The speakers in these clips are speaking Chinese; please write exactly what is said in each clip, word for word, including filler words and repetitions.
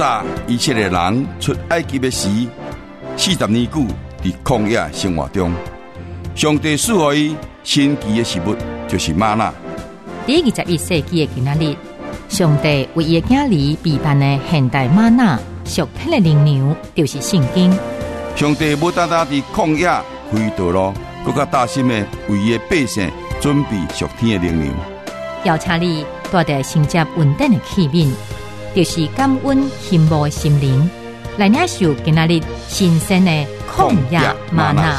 早以色列人出埃及的时，四十年久伫曠野生活中，上帝赐予伊神奇的食物，就是吗哪。 第二十一世纪的今仔日，上帝为伊的囝儿备办的现代吗哪属天的灵粮，就是圣经。 上帝不单单伫曠野开道路，更加大心的为伊的百姓准备属天的灵粮。 邀请你带着承接稳定的器皿，就是感恩羡慕的心灵，来领受今仔日新鲜的曠野吗哪。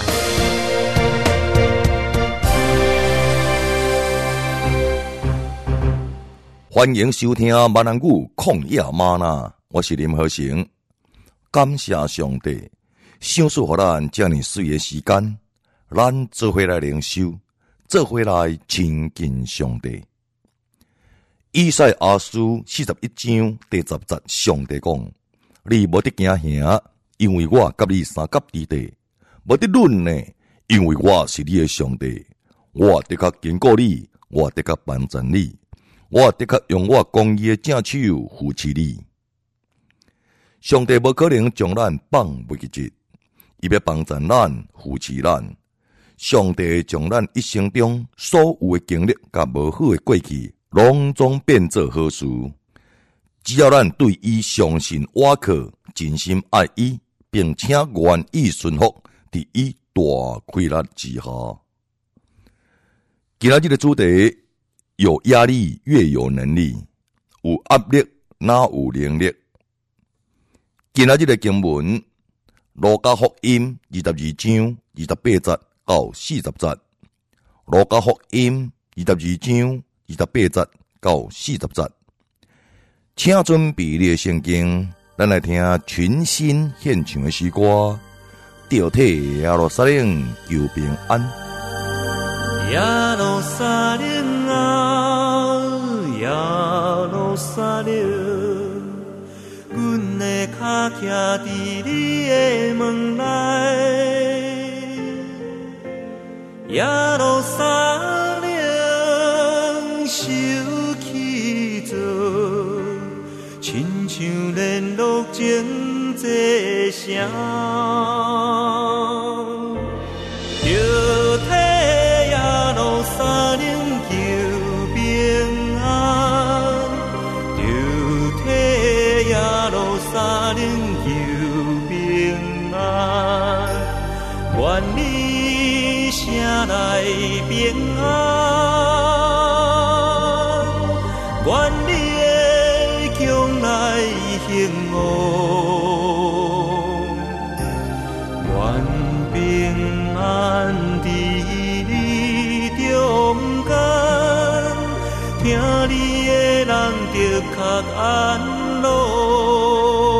欢迎收听闽南语旷野吗哪，我是林和成。感谢上帝，赏赐予咱这么水的时间，咱做伙来灵修，做伙来亲近上帝。以赛亞書四十一章第十節，上帝講：你無得驚嚇，因為我甲你三甲之地；無得論呢，因為我是你的上帝。我的確堅固你，我的確幫助你，我的確用我公義的正手扶持你。上帝無可能將咱放袂記節，伊要幫助咱，扶持咱。上帝將咱一生中所有的經歷甲無好的過去，攏總變做好事，只要咱對伊相信倚靠，真心愛伊，並且願意順服，佇伊大開力之下。今仔日的主題：有壓力越有能力，有壓力哪有能力。今仔日的經文：路加福音二十二章二十八節到四十節。路加福音二十二章二十八節到四十節，請準備你的聖經，咱來聽全新獻唱的詩歌，調替耶路撒冷求平安。 耶路撒冷啊，耶路撒冷，阮的腳徛佇你的門內，耶路撒冷。受起做，親像連落前這聲，著替耶路撒冷求平安，著替耶路撒冷求平安，願你城內平安。願你的境內興旺，願平安佇你中間，聽你的人就較安樂。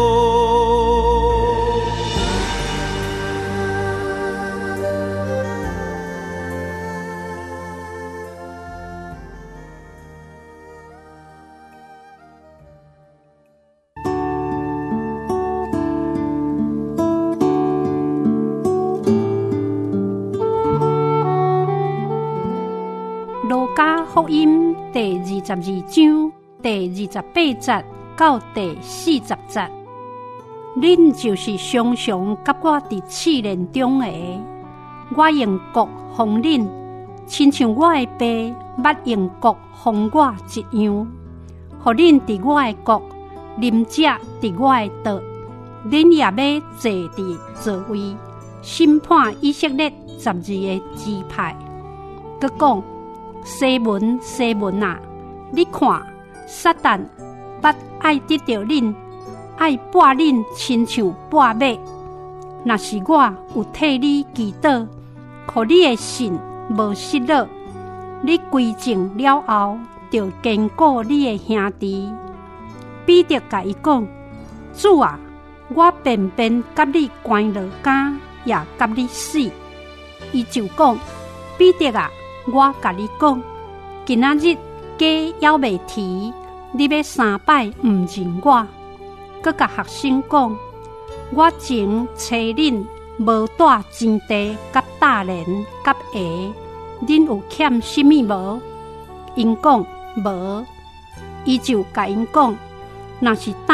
路加福音第二十二章第二十八節到第四十節，恁就是常常甲我佇試煉中的，我用國封恁，親像我的爸捌用國封我一樣，互恁佇我的國，啉食佇我的道，恁也要坐佇座位，審判以色列十二個支派。佮講。西門西門啊，你看，撒旦捌愛得到恁，愛撥恁親像撥馬。若是我有替你祈禱，互你的信無失落，你歸正了後，就堅固你的兄弟。彼得甲伊講：主啊，我偏偏甲你關落監，也甲你死。伊就講：彼得啊，我甲你講，今仔日雞還未啼，你要三擺毋認我。閣甲學生講，我前找恁無帶錢地甲大連甲鞋，恁有欠什麼無？因講無，伊就甲因講，若是擔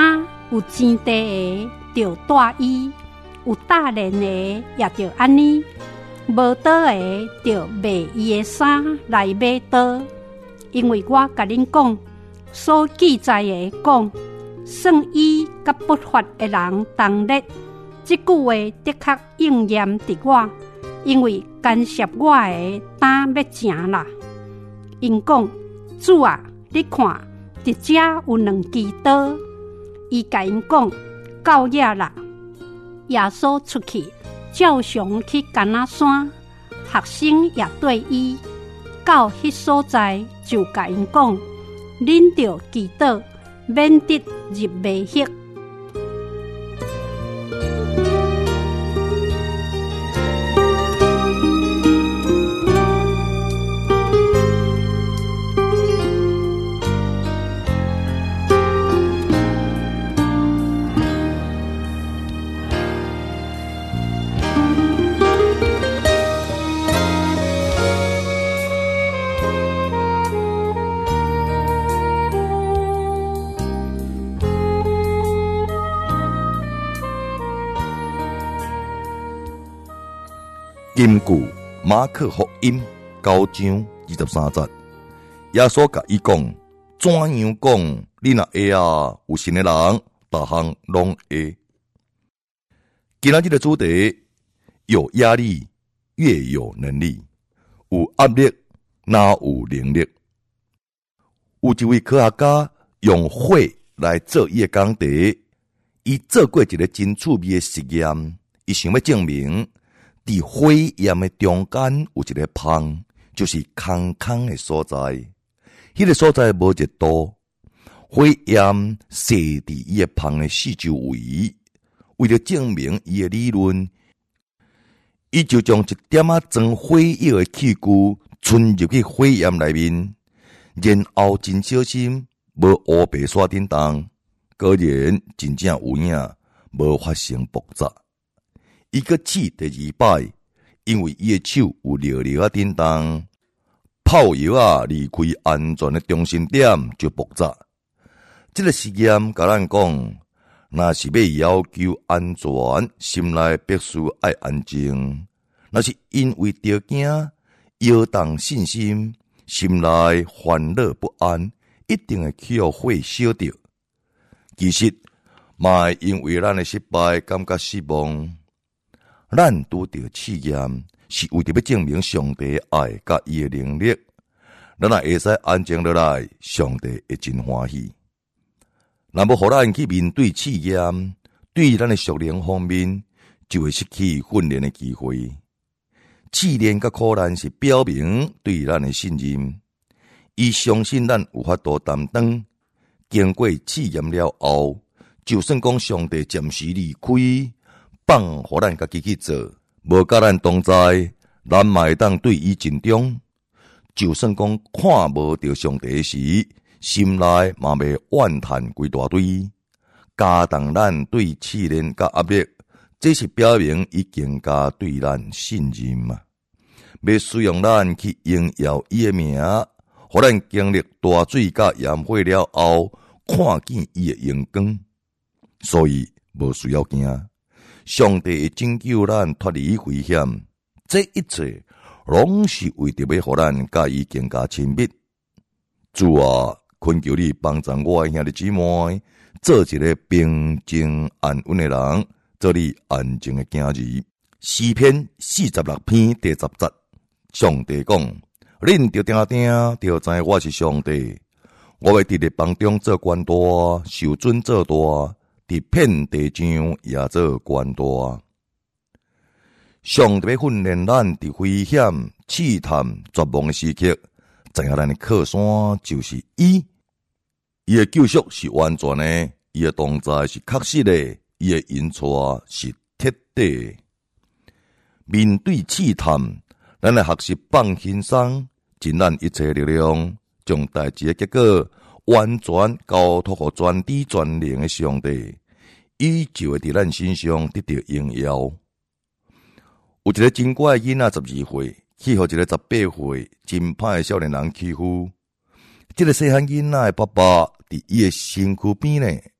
有钱地的就带伊，有大连的也就安尼，无刀的就卖伊的衫来买刀。因为我甲恁讲，所记载的讲，算伊甲不法的人同列，这句话的确应验伫我，因为干涉我的胆要诚啦。因讲，主啊，你看，伫遮有两支刀。伊甲因讲，到夜啦。耶稣出去，照常去橄榄山，学生也对伊到迄所在，就甲因讲，恁着祈祷，免得入迷惑。 根據馬可福音九章二十三節，耶穌甲伊講：怎樣講？你若會啊，有信的人，逐項攏會。今仔日的主題，有壓力越有能力，有壓力哪有能力？有一位科學家用火來做伊的工地，伊做過一個真趣味的實驗，伊想要證明。伫火焰的中間有一個芳，就是空空的所在。迄、那個所在無熱度，火焰射佇伊個芳的四周圍。為了證明伊個理論，伊就將一點仔裝火藥的器具存入去火焰內面，然後真小心，無烏白刷叮當，果然真正有影，無發生爆炸。伊閣試第二擺，因為伊個手有略略啊震動，炮藥啊離開安全的中心點就爆炸。這個實驗甲咱講，若是要要求安全，心內必須愛安靜；若是因為着驚、搖動信心，心內煩惱不安，一定會去互火燒着。其實，嘛會因為咱的失敗感覺失望。咱拄着試驗，是為着要證明上帝的愛甲伊的能力。咱若會使安靜落來，上帝會真歡喜。若要互咱去面對試驗，對咱的屬靈方面，就會失去訓練的機會。試煉甲苦難是表明對咱的信任，伊相信咱有法度擔當。經過試驗了後，就算講上帝暫時離開。放互咱家己去做，無甲咱同在，咱嘛會當對伊盡忠。就算講看無着上帝時，心內嘛袂怨嘆規大堆。加重咱對試煉甲壓力，這是表明伊更加對咱信任嘛。要使用咱去榮耀伊的名，互咱經歷大水甲鹽火了後，看見伊的榮光。所以無需要驚。上帝會拯救咱脫離危險，這一切攏是為着要互咱甲伊更加親密。主啊，懇求你幫助我的兄弟姊妹，做一個平靜安穩的人，做你安靜的囝兒。詩篇四十六篇第十節，上帝講：恁着定定，着知我是上帝，我會佇你幫中做官大，受尊做大。佇遍地上也做官大，上帝要訓練咱佇危險、試探、絕望的時刻，知影咱的靠山就是伊。伊的救贖是完全的，伊的同在是確實的，伊的引帶是徹底的。面對試探，咱來學習放輕鬆，盡咱一切力量，將代志的結果完全交託予全知全能的上帝，伊就會佇咱身上得到榮耀。有一個真乖的囡仔，十二歲，去互一個十八歲真歹的少年人欺負。這個細漢囡仔的爸爸佇伊的身軀邊呢，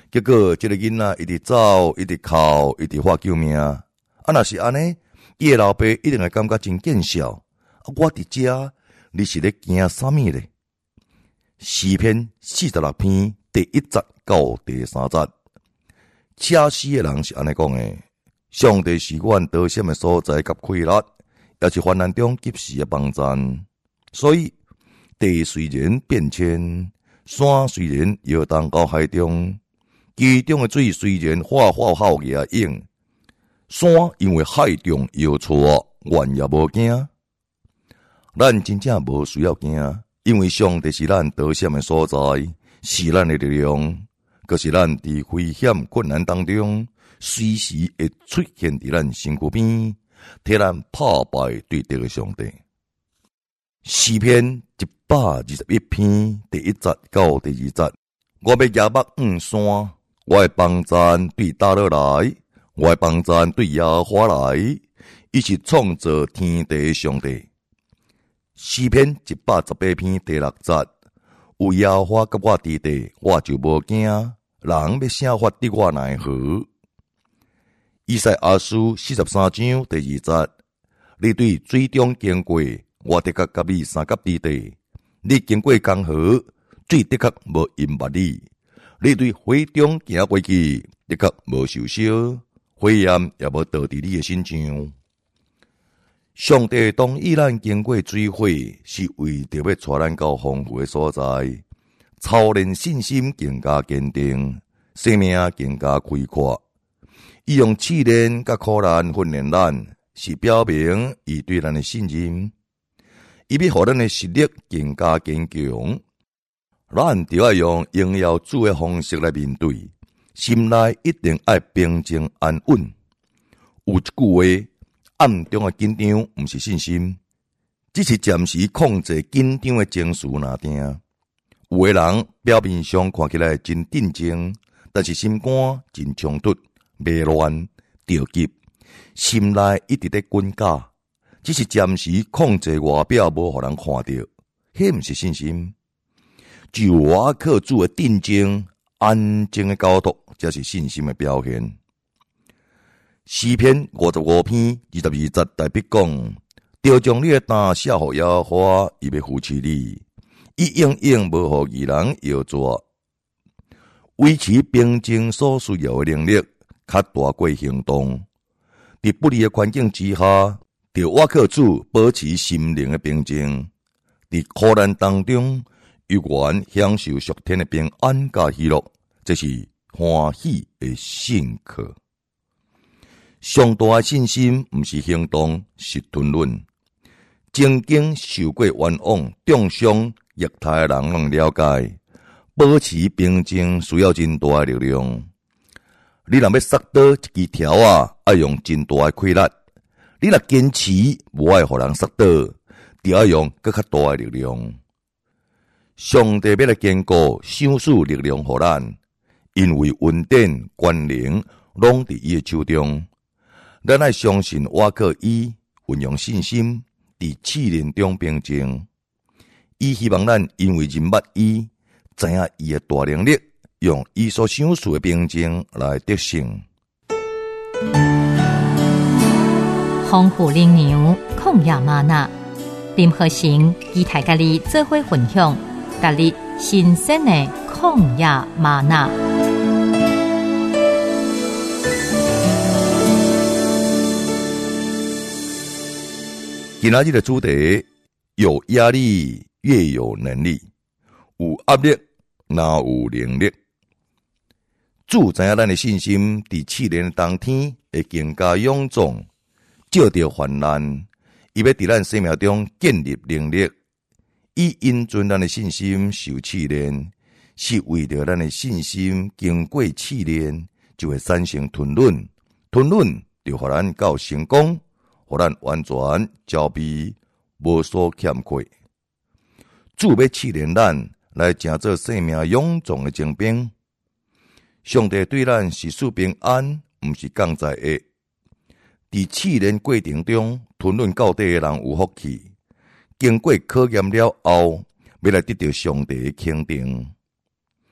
结果这个囡仔一直走，一直哭，一直喊救命。啊，若是安尼，伊的老爸一定会感觉真见笑。啊，我伫遮，你是咧惊啥物咧？诗篇四十六篇第一节到第三节，写诗的人是安尼讲的：上帝是阮得胜的所在甲快乐，也是患难中及时的帮助。所以地虽然变迁，山虽然摇动到海中，其中的水虽然化化好野影，山因为海中摇错，原也无惊。咱真正无需要惊，因为上帝是咱得胜的所在，是咱的力量，可是咱伫危险困难当中，随时会出现伫咱身躯边，替咱破败对敌的上帝。诗篇一百二十一篇第一节到第二节，我要举目望山，我的帮助对倒落来，我的帮助对耶和华来，伊是创造天地的上帝。诗篇一百十八篇第六节，有耶和华甲我伫地，我就无惊，人要啥法得我奈何？以赛亚书四十三章第二节，你对水中经过，我的确甲你三甲伫地，你经过江河，水的确无淹没你。你对火中行过去，的确无受烧，火焰也无倒伫你的身上。上帝同意咱经过水火，是为着要带咱到丰富的所在，操练信心更加坚定，生命更加开阔。伊用试炼甲苦难训练咱，是表明伊对咱的信任。伊要互咱的实力更加坚强，咱就要用荣耀主的方式来面对，心内一定要平静安稳。有一句话，暗中的紧张毋是信心，只是暂时控制紧张的情绪若定。有的人表面上看起来真镇静，但是心肝真冲突、迷乱、着急，心内一直在滚架，只是暂时控制外表无互人看到，迄毋是信心。只有我靠主的定静、安静的交托，才是信心的表现。诗篇五十五篇二十二节代笔讲，要将你的担写予耶和华，伊要扶持你，伊永远无互义人摇抓。维持平静所需要的能力，较大过行动。伫不利的环境之下，着我靠主保持心灵的平静。伫苦难当中，永远享受属天的平安甲喜乐，这是欢喜的信靠。上大的信心毋是行动，是吞论。曾经受过冤枉、重伤、虐待的人拢了解，保持平静需要真大的力量。你若要杀倒一支条啊，要用真大的气力；你若坚持无爱互人杀倒，就要用更较大的力量。上帝要来坚固、赏赐力量互咱，因为恩典、权能拢伫伊的手中。咱要相信我靠伊，运用信心，伫试炼中平静。伊希望咱因为认捌伊，知影伊的大能力，用伊所赏赐的平静来得胜。 丰富灵牛抗压玛纳，林和成与大家己做伙分享，家己新鲜的抗压玛纳。 今仔日的主题，有压力越有能力，有压力哪有能力。主知影咱的信心伫试炼当天会更加勇壮，照着患难，伊要伫咱生命中建立能力。伊因准咱的信心受试炼，是为着咱的信心经过试炼，就会产生吞论，吞论就互咱到成功。互咱完全交臂，无所欠缺。主要试炼咱，来成做生命勇壮的精兵。上帝对咱是赐平安，毋是降灾的。伫试炼过程中，吞论到底的人有福气。经过考验了后，要来得到上帝的肯定。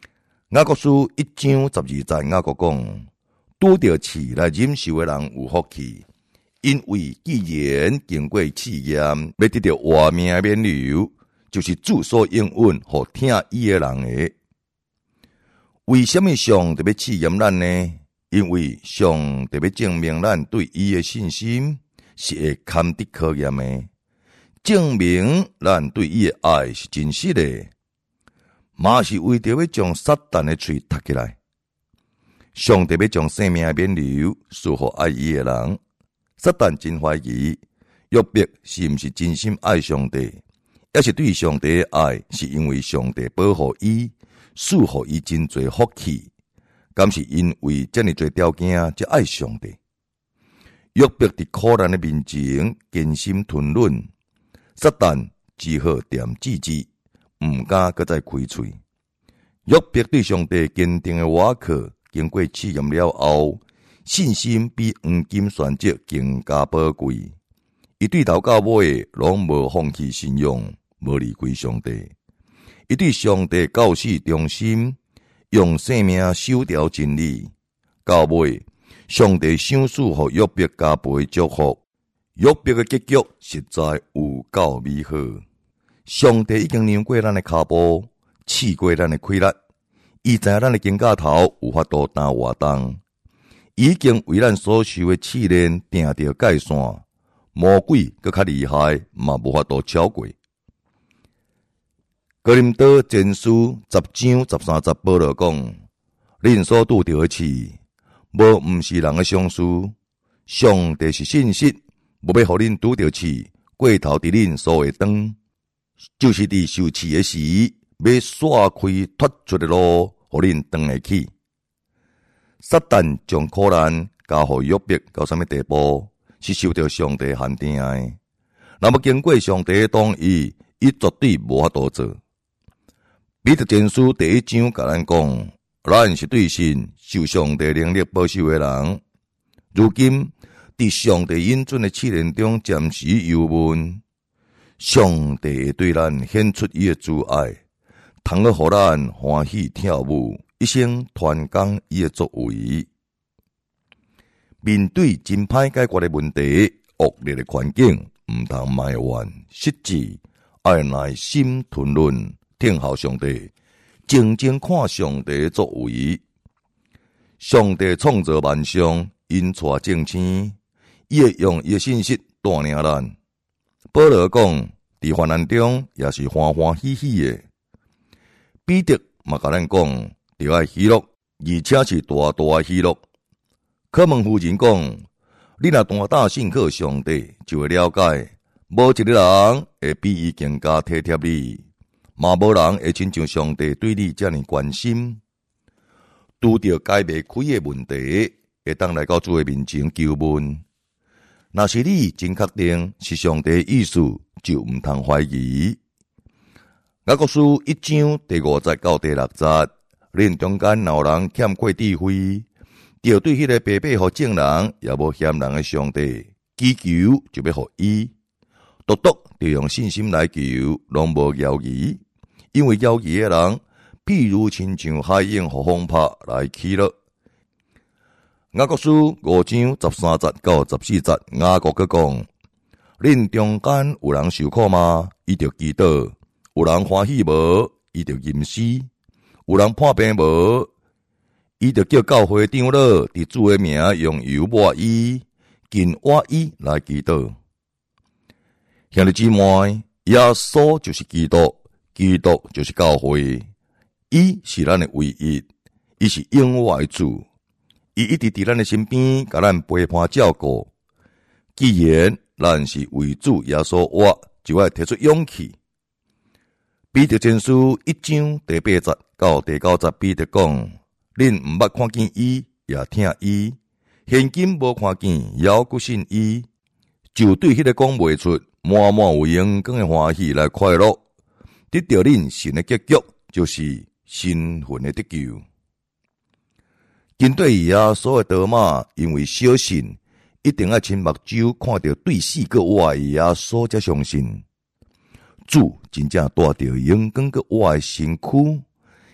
雅各书一章十二节，雅各讲，拄着刺来忍受的人有福气，因为既然经过试验，要得到活命的免流，就是主所应允和听伊的人的。为什么上帝要试验咱呢？因为上帝要证明咱对伊的信心是会堪得考验的，证明咱对伊的爱是真实的，嘛是为着要将撒旦的喙踢起来。上帝要将生命的免流赐予爱伊的人。撒旦真怀疑约伯是毋是真心爱上帝，也是对上帝的爱是因为上帝保护伊，赐予伊真侪福气，敢是因为这么多条件才爱上帝。约伯伫苦难的面前坚心吞忍，撒旦只好点指指，毋敢搁再开喙。约伯对上帝坚定的瓦靠，经过试验了后，信心比黄金选择更加宝贵。伊对头到尾拢无放弃信仰，无离开上帝。伊对上帝到死忠心，用生命守条真理。到尾，上帝赏赐予约伯加倍祝福。约伯的结局实在有够美好。上帝已经量过咱的骹步，试过咱的气力，伊知影咱的肩胛头有法度担活重，已经为咱所受的试炼定着界线，魔鬼搁较厉害，嘛无法度超过。哥林多前书十章十三节，保罗讲：恁所拄着的刺，无毋是人的相似，上帝是信实，无要互恁拄着刺，过头伫恁所会长，就是伫受刺的时，要刷开脱出的路，互恁长会起。撒旦将苦难交互约伯到什么地步，是受到上帝限定的。若要经过上帝的同意，伊绝对无法度做。彼得前书第一章甲咱讲，咱是对神受上帝能力保守的人。如今伫上帝应准的试炼中暂时忧闷，上帝会对咱显出伊的慈爱，通去互咱欢喜跳舞，一生传讲伊的作为。面对真歹解决的问题、恶劣的环境，毋通埋怨失志，爱耐心吞忍，听候上帝，静静看上帝的作为。上帝创造万象，因带正生，伊会用伊的信息带领咱。保罗讲，伫患难中也是欢欢喜喜的。彼得嘛甲咱讲，着爱喜乐，而且是大大的喜乐。可问夫人讲，你若单打信靠上帝，就会了解，无一个人会比伊更加体贴你，嘛无人会亲像上帝对你这么关心。拄着解袂开的问题，会当来到主的面前求问。若是你真确定是上帝的意思，就毋通怀疑。雅各书一章第五节到第六节，恁中间若有人欠缺智慧，就对迄个白白互正人也无嫌人的上帝祈求，就要互伊。独独就用信心来求，拢无犹豫，因为犹豫的人，譬如亲像海涌互风拍来起落。雅各书五章十三节到十四节，雅各佮讲：恁中间有人受苦吗？伊就祈祷；有人欢喜无？伊就吟诗；有人破病无？伊就叫教会长老伫主的名用油抹伊，近抹伊来祈祷。兄弟姊妹，耶稣就是基督，基督就是教会，伊是咱的唯一，伊是永活的主。伊一直伫咱的身边，甲咱陪伴照顾。既然咱是为主耶稣活，就要提出勇气。彼得前书一章第八节到第九节，彼得讲：恁毋捌看见伊，也听伊；现今无看见，也搁信伊，就对迄个讲袂出，满满有阳光的欢喜来快乐，得到恁神的结局，就是身份的得救。跟对耶稣的道马，因为小信，一定要亲目睭看到对死个活的耶稣才相信。主真正带着阳光个活的身躯，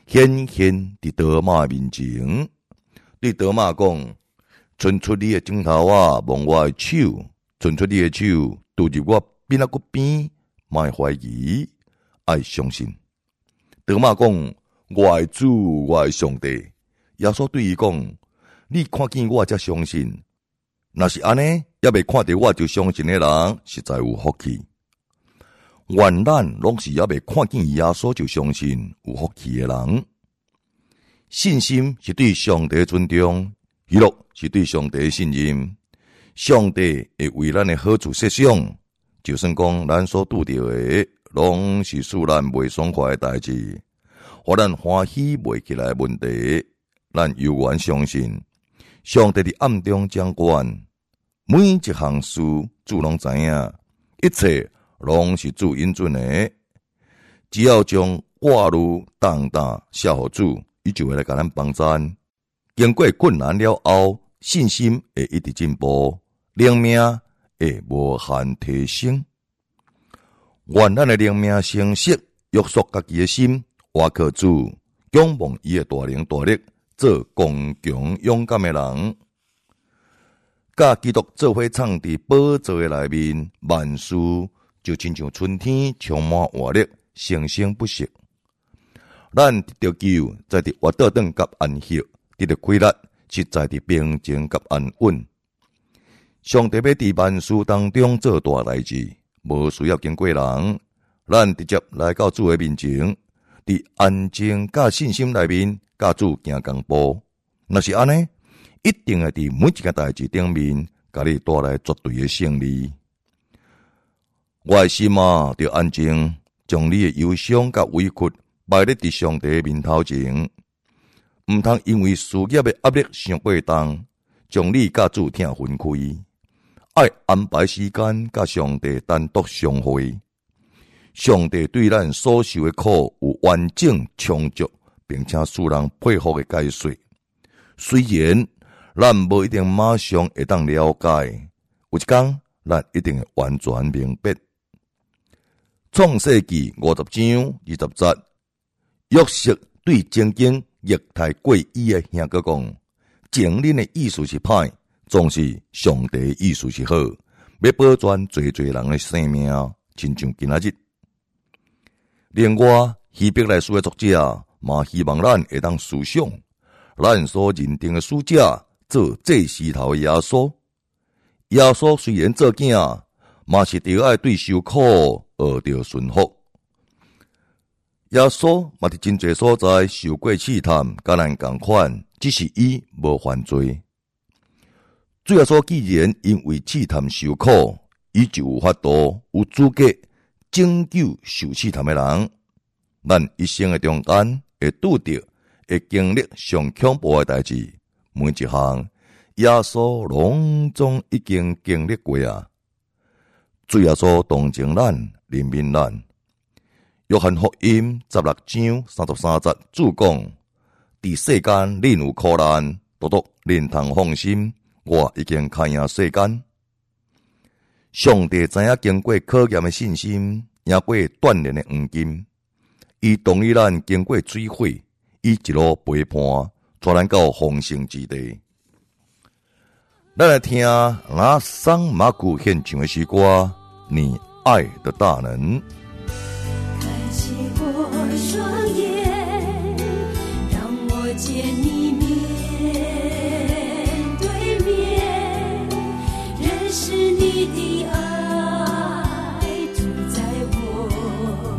显现伫德玛面前，对德玛讲：伸出你的指头啊，摸我的手；伸出你的手，拄入我边仔骨边，莫怀疑，爱相信。德玛讲：我的主，我的上帝。耶稣对伊讲：你看见我才相信，若是安尼，也未看到我就相信的人，实在有福气。原咱拢是也未看见耶稣就相信有福气的人。信心是对上帝的尊重，喜乐是对上帝的信任。上帝会为咱的好处设想，就算讲咱所拄到的，拢是使咱袂爽快的代志，互咱欢喜袂起来的问题，咱犹原相信上帝伫暗中掌管，每一项事主拢知影，一切拢是主应准的。只要将话语重担写互主，伊就会来甲咱帮咱。经过困难了后，信心会一直进步，灵命会无限提升。愿咱的灵命成熟，约束家己的心，倚靠主，仰望伊的大能大力，做刚强勇敢的人。甲基督做伙藏伫宝座的内面，万事就亲像春天充满活力，生生不息。咱得到救，在伫活倒转甲安息，得到快乐，实在伫平静甲安稳。上帝要伫万事当中做大代志，无需要经过人，咱直接来到主的面前，伫安静甲信心内面，甲主行共步。若是安尼，一定会伫每一件代志顶面，甲你带来绝对的胜利。我的心啊，着安静，将你的忧伤甲委屈摆咧伫上帝面头前，毋通因为事业的压力伤过重，将你甲主疼分开。爱安排时间甲上帝单独相会。上帝对咱所受的苦有完整、充足，并且使人佩服的解说。虽然咱无一定马上会当了解，有一天咱一定会完全明白。创世纪五十章二十节，约瑟对曾经虐待过伊的兄哥讲：情人的意思是歹，总是上帝的意思是好，要保全侪侪人的生命，亲像今仔日。另外，希伯来书的作者嘛希望咱会当思想，咱所认定的使者做祭司头的耶稣。耶稣虽然做囝，嘛是着爱对受苦学着顺服。耶稣嘛伫真侪所在受过试探，甲咱共款，只是伊无犯罪。主耶稣既然因为试探受苦，伊就有法度、有资格拯救受试探的人。咱一生的中间会拄着、会经历上恐怖的代志，每一项耶稣拢总已经经历过啊。主耶稣同情咱，怜悯咱。约翰福音十六章三十三节，主讲：伫世间恁有苦难，独独恁通放心，我已经看赢世间。上帝知影经过考验的信心，赢过锻炼的黄金，伊同意咱经过水火，伊一路陪伴，带咱到丰盛之地。咱来听那桑马古献唱的诗歌《你爱的大能》。 开启我双眼，让我见你面对面，认识你的爱住在我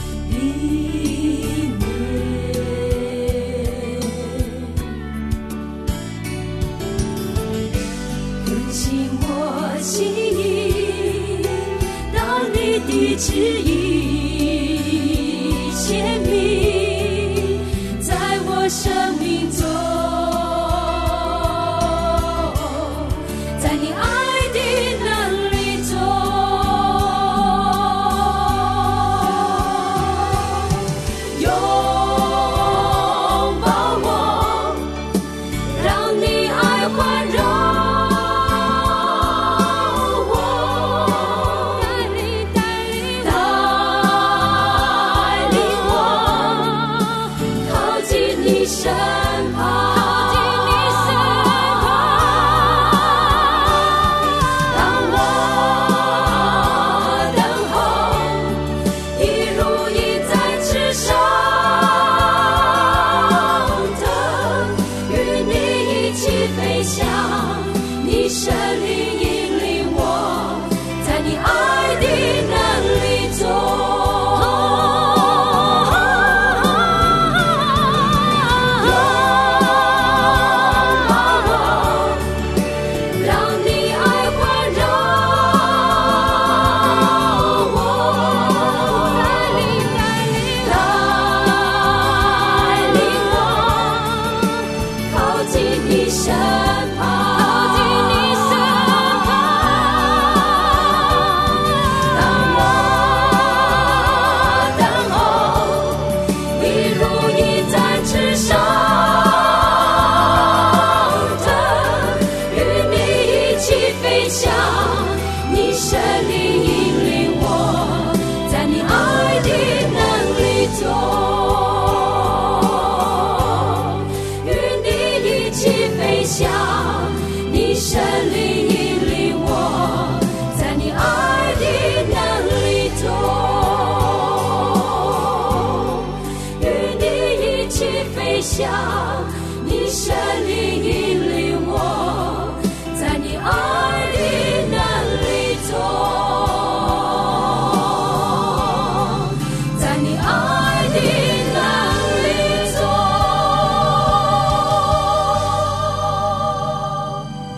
里面，更新我心意，到你的旨意显明在我生命中，在你爱的能力中，拥抱我，让你爱环绕我，带领带领到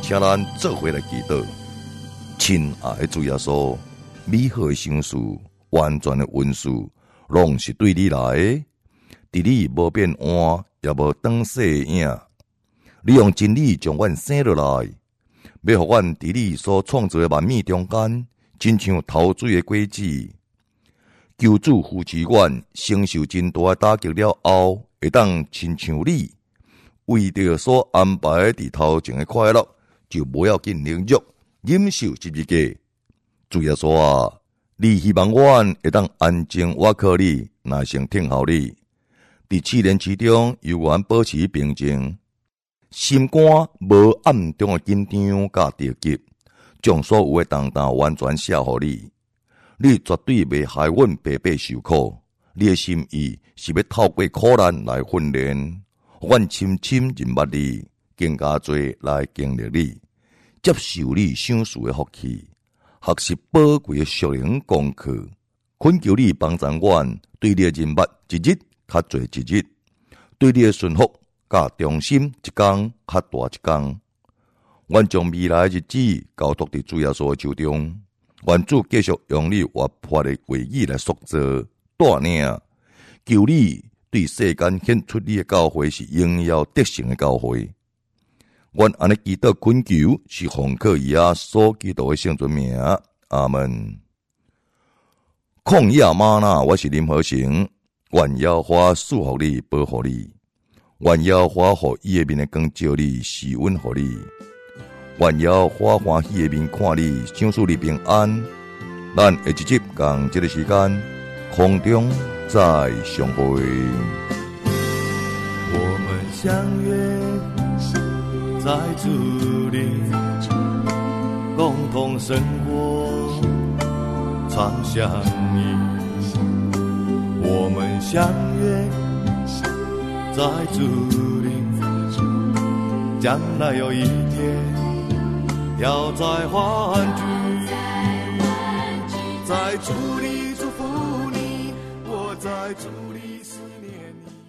请咱做伙来祈祷。亲爱的主耶稣，美好的赏赐、完全的恩赐，拢是对你来的。伫你无变换，也无长细影。你用真理将阮生落来，要互阮伫你所创造的万米中间，亲像头水的果子。求主扶持阮，承受真大的打击了后，会当亲像你，为着所安排伫头前的快乐，就无要紧凌辱忍受十字架。主耶稣啊，你希望阮会当安静倚靠你，耐心听候你。伫试炼之中，由阮保持平静，心肝无暗中的紧张甲着急，将所有的重担完全卸互你。你绝对袂害阮白白受苦，你的心意是要透过苦难来训练，阮深深认捌你，更加多来经历你，接受你赏赐的福气，学习宝贵的属灵功课。恳求你帮助阮，对你的认捌一日较侪一日，对你的顺服甲忠心一天较大一天。阮将未来的日子交托伫主耶稣的手中。愿主继续用你活泼的话语来塑造、带领，求你对世间显出你的教诲是荣耀得胜的教诲。愿安尼祈祷恳求，是奉靠耶稣基督的圣尊名，阿门。旷野吗哪，我是林和成。愿耶和华祝福你，保护你。愿耶和华互伊的面的光照你，施恩互你。愿耶和华欢喜的面看你，赏赐你平安。咱下一集共这个时间，空中再相会。 我们相约在主里，共同生活，常相依。我们相约在主里，将来有一天要再欢聚，在主里祝福你，我在主里思念你。